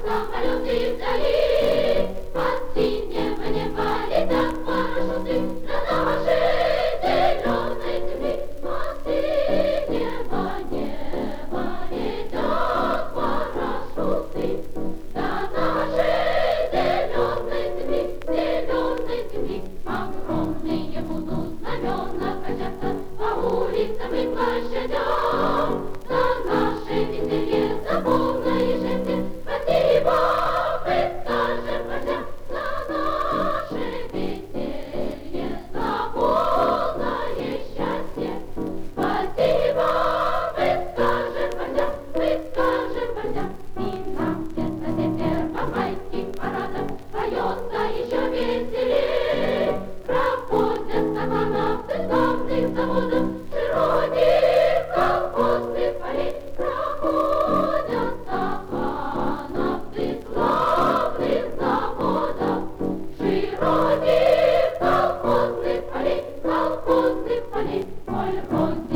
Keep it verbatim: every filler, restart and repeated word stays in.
самолеты вдали, под синим небо летят парашюты на нашей зеленой земли. Мосты неба, небо летят парашюты на нашей зеленой земли, зеленой земли. Огромные будут знамена качаться по улицам и площадям. За наше веселье, за полное счастье, спасибо мы скажем вождям. За наше веселье, за полное счастье, спасибо мы скажем вождям, мы скажем вождям. И нам сердце первомайских парадов поется еще веселее. Проходят стахановцы с главных заводов, широких колхозных полей. Проходят стахановцы с главных заводов, широких колхозных полей, колхозных полей. Коль